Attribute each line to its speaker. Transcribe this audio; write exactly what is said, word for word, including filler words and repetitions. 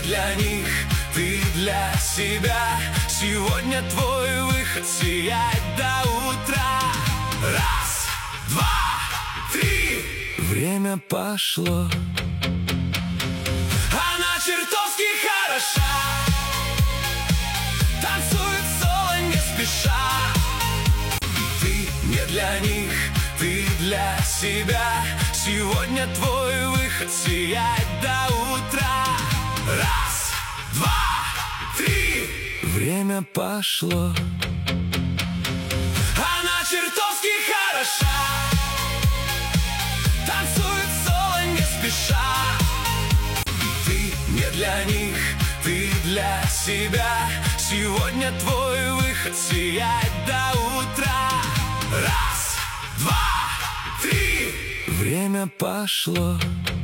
Speaker 1: для них, ты для себя. Сегодня твой выход, сиять до утра. Раз, два, три. Время пошло. Она чертовски хороша, танцует соло не спеша. Ты не для них, ты для себя. Сегодня твой выход, сиять до утра. Раз, два, три. Время пошло. Она чертовски хороша, танцует соло не спеша. Ты не для них, ты для себя. Сегодня твой выход, сиять до утра. Раз, два, три. Время пошло.